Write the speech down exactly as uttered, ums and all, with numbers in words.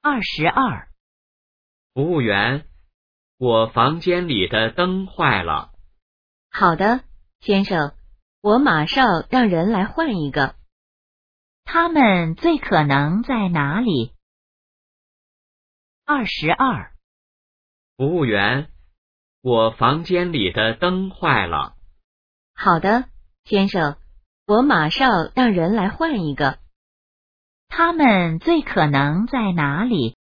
二十二。 服务员，我房间里的灯坏了。 好的，先生，我马上让人来换一个。他们最可能在哪里？二十二。 服务员，我房间里的灯坏了。 好的，先生，我马上让人来换一个。他们最可能在哪里？